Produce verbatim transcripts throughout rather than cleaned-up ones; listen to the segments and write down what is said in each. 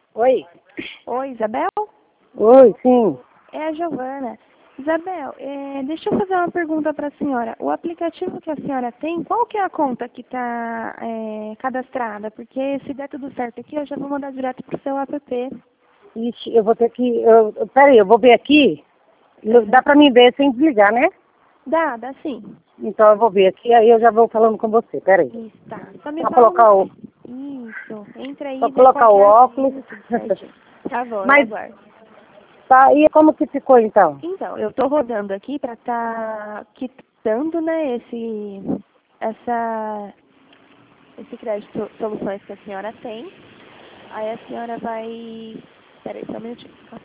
Oi. Oi, Isabel? Oi, sim. É a Giovana. Isabel, é, deixa eu fazer uma pergunta para a senhora. O aplicativo que a senhora tem, qual que é a conta que está é, cadastrada? Porque se der tudo certo aqui, eu já vou mandar direto para o seu app. Ixi, eu vou ter que... Eu, eu- peraí, eu vou ver aqui. Uhum. Dá pra mim ver sem desligar, né? Dá, dá sim. Então eu vou ver aqui, aí eu já vou falando com você. Peraí. Isso, tá. Só me Só fala colocar uma... o... Isso, entra aí Só e vê qual colocar que o é a óculos. senha, tudo certinho. Tá bom, eu Mas, aguardo. tá, e como que ficou então? Então, eu estou rodando aqui para estar quitando, né, esse, essa, esse crédito soluções que a senhora tem. Aí a senhora vai... Peraí, só um minutinho. Calma.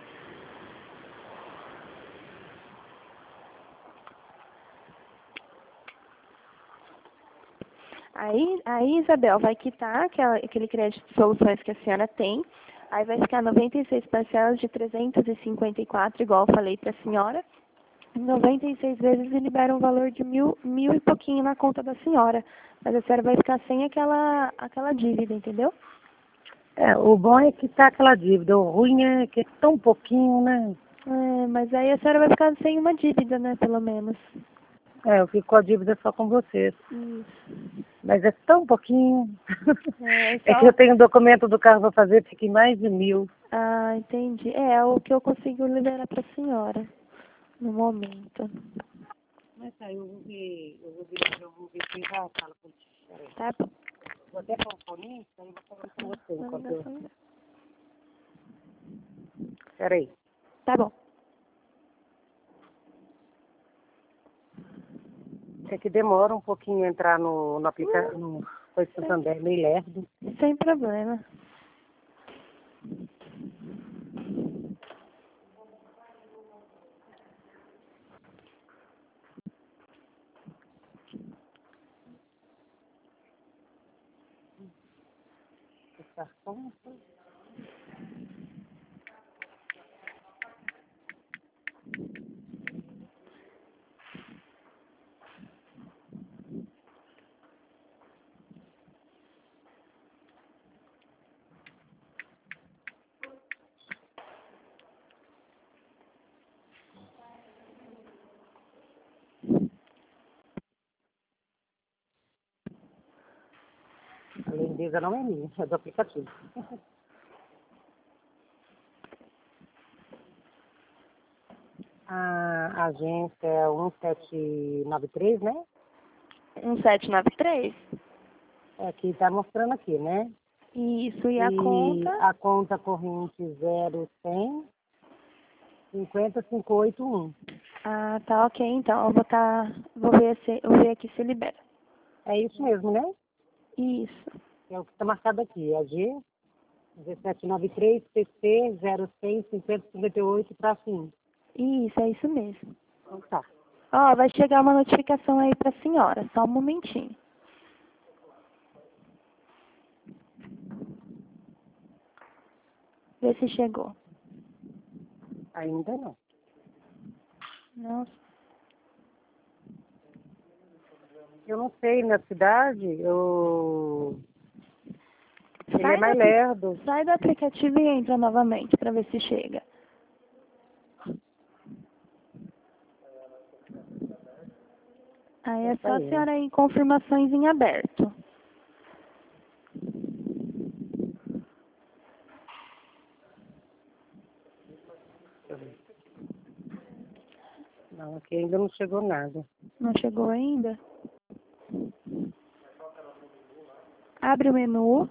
Aí, aí, Isabel, vai quitar aquela, aquele crédito de soluções que a senhora tem. Aí vai ficar noventa e seis parcelas de trezentos e cinquenta e quatro, igual eu falei para a senhora. noventa e seis vezes e libera um valor de mil, mil e pouquinho na conta da senhora. Mas a senhora vai ficar sem aquela, aquela dívida, entendeu? É, o bom é que tá aquela dívida. O ruim é que é tão pouquinho, né? É, mas aí a senhora vai ficar sem uma dívida, né, pelo menos. É, eu fico com a dívida só com vocês. Isso. Mas é tão pouquinho. É, é É que eu só... tenho o documento do carro para fazer, fica em mais de mil. Ah, entendi. É, é o que eu consigo liberar para a senhora, no momento. Mas tá, eu vou ver, eu vou ver, eu vou ver se já fala com você. Peraí. Tá bom. Vou até pôr o fone, aí eu vou falando com você enquanto eu... Peraí. Tá bom. É que demora um pouquinho entrar no, no aplicativo, no Coisa Santander, meio lerdo. Sem problema. Tá bom? A lindeza não é minha, é do aplicativo. A agência é um sete nove três, né? um sete nove três? É que tá mostrando aqui, né? Isso, e a E conta? a conta corrente zero cem cinquenta cinco oito um. Ah, tá ok, então. Eu vou tá... Vou ver, se, vou ver aqui se libera. É isso mesmo, né? Isso. É o que está marcado aqui. A G dezessete nove três P C zero cem cinquenta cinquenta e oito para fim. Isso, é isso mesmo. Então tá. Ó, vai chegar uma notificação aí pra senhora. Só um momentinho. Vê se chegou. Ainda não. Nossa. Eu não sei, na cidade, eu... ele é Sai mais do, lerdo. sai do aplicativo e entra novamente pra ver se chega. Aí é Essa só a aí. senhora ir em confirmações em aberto. Não, aqui ainda não chegou nada. Não chegou ainda? Abre o menu.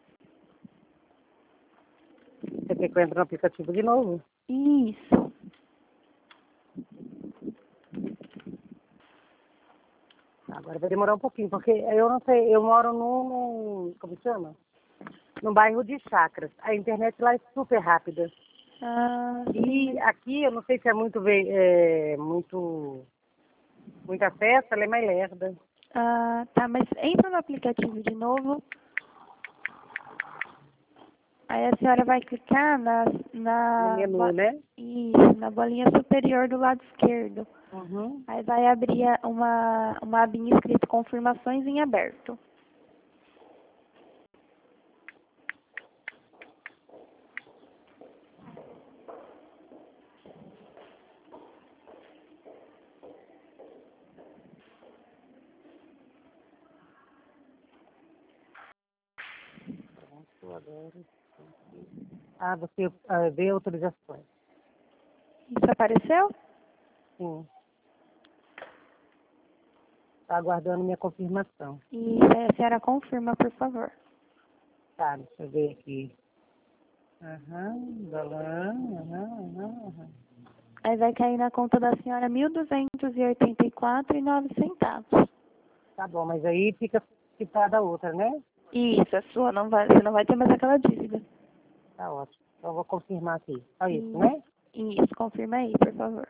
Você quer que eu entre no aplicativo de novo? Isso. Agora vai demorar um pouquinho, porque eu não sei, eu moro num, num como chama? Num bairro de Chacras. A internet lá é super rápida. Ah, E sim. aqui, eu não sei se é muito, ve- é, muito, muita festa, ela é mais lerda. Ah, tá, mas entra no aplicativo de novo. Aí a senhora vai clicar na, No na, menu, bo- né? isso, na bolinha superior do lado esquerdo. Uhum. Aí vai abrir a- uma, uma abinha escrito confirmações em aberto. agora. Ah, você ah, vê autorizações. Isso apareceu? Sim. Está aguardando minha confirmação. E a senhora confirma, por favor. Tá, deixa eu ver aqui. Aham, balão, aham, aham, aham. Aí vai cair na conta da senhora mil duzentos e oitenta e quatro e nove centavos. Tá bom, mas aí fica quitada a outra, né? Isso, a sua não vai, você não vai ter mais aquela dívida. Tá ótimo. Então eu vou confirmar aqui. Só isso, E- né? Isso, confirma aí, por favor.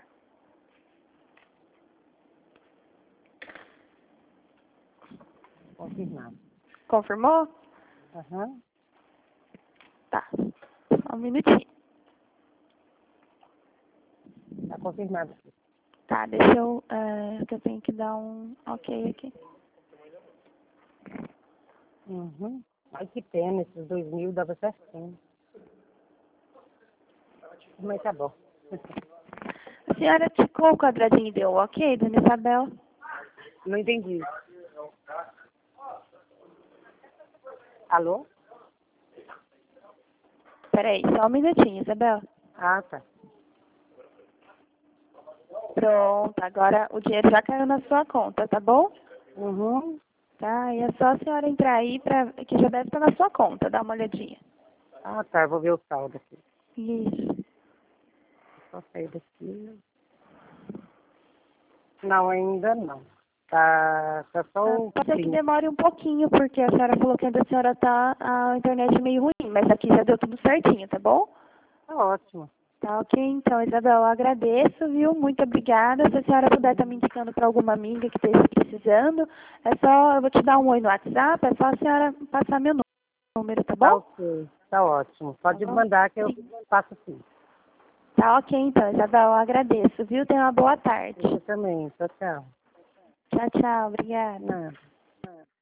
Confirmado. Confirmou? Aham. Tá. Só um minutinho. Tá confirmado aqui. Tá, deixa eu, é, que eu tenho que dar um ok aqui. Uhum. Ai, que pena, esses dois mil dava certinho. Mas tá bom. A senhora ticou o quadradinho e deu ok, dona Isabel? Não entendi. Alô? Peraí, só um minutinho, Isabel. Ah, tá. Pronto, agora o dinheiro já caiu na sua conta, tá bom? Uhum. Tá, e é só a senhora entrar aí, pra, que já deve estar na sua conta, dá uma olhadinha. Ah, tá. Vou ver o saldo aqui. Isso. Só sair daqui. Não, ainda não. Tá, tá só Ah, o pode ser que fim. demore um pouquinho, porque a senhora falou que ainda a senhora tá a internet meio ruim, mas aqui já deu tudo certinho, tá bom? Tá ótimo. Tá ok, então, Isabel, eu agradeço, viu? Muito obrigada. Se a senhora puder estar me indicando para alguma amiga que esteja precisando, é só, eu vou te dar um oi no WhatsApp, é só a senhora passar meu número, tá Tá bom? ok. Tá ótimo. Pode Tá bom? mandar que eu Sim. faço sim. Tá ok, então, Isabel, eu agradeço, viu? Tenha uma boa tarde. Você também. Tchau, tchau. Tchau, tchau, obrigada. Nada.